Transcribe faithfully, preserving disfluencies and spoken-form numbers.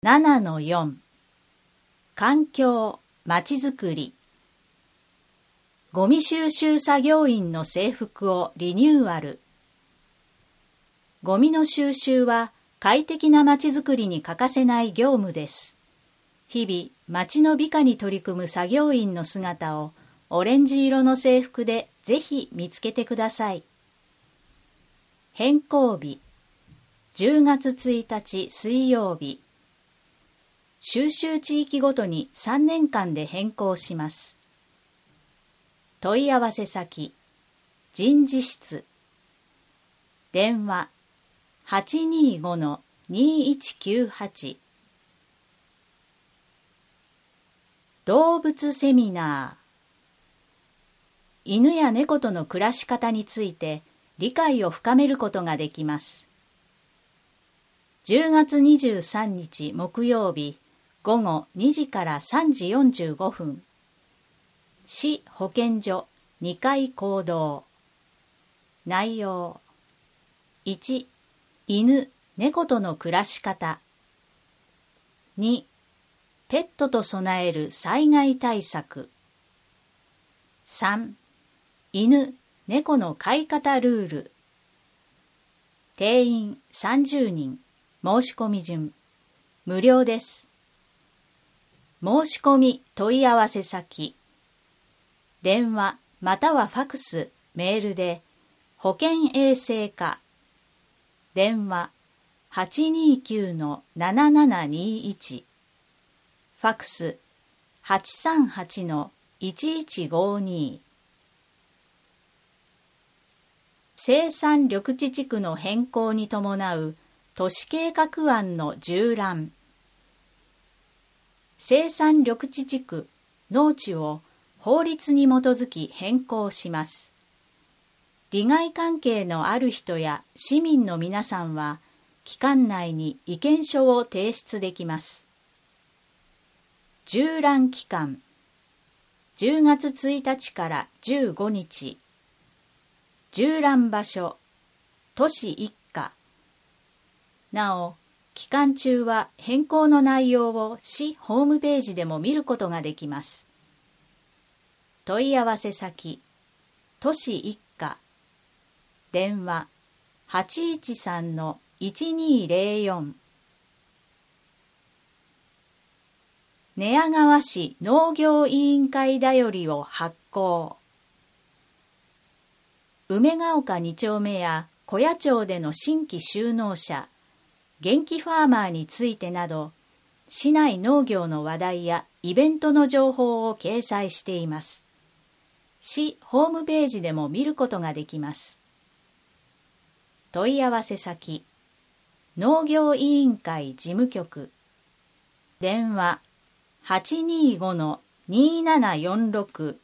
ななのよん 環境・まちづくり。ゴミ収集作業員の制服をリニューアル。ゴミの収集は快適なまちづくりに欠かせない業務です。日々、街の美化に取り組む作業員の姿をオレンジ色の制服でぜひ見つけてください。変更日、じゅうがつついたち水曜日。収集地域ごとにさんねんかんで変更します。問い合わせ先、人事室。電話、はちにーごのにいちきゅうはち。動物セミナー。犬や猫との暮らし方について理解を深めることができます。じゅうがつにじゅうさんにち木曜日、ごごにじからさんじよんじゅうごふん。市保健所にかい講堂。内容。いち、犬、猫との暮らし方。に、ペットと備える災害対策。さん、犬、猫の飼い方ルール。定員さんじゅうにん。申し込み順。無料です。申し込み問い合わせ先。電話またはファクス、メールで保健衛生課。電話 はちにーきゅうのななななにいち。ファクス はちさんはちのいちいちごに。生産緑地地区の変更に伴う都市計画案の縦覧。生産緑地地区、農地を法律に基づき変更します。利害関係のある人や市民の皆さんは、期間内に意見書を提出できます。縦覧期間、じゅうがつついたちからじゅうごにち。縦覧場所、都市一家。なお、期間中は変更の内容を市ホームページでも見ることができます。問い合わせ先、都市一家。電話 はちいちさんのいちにーぜろよん。寝屋川市農業委員会だよりを発行。梅ヶ丘にちょうめや小谷町での新規就農者、元気ファーマーについてなど、市内農業の話題やイベントの情報を掲載しています。市ホームページでも見ることができます。問い合わせ先、農業委員会事務局。電話 はちにーごのにーななよんろく。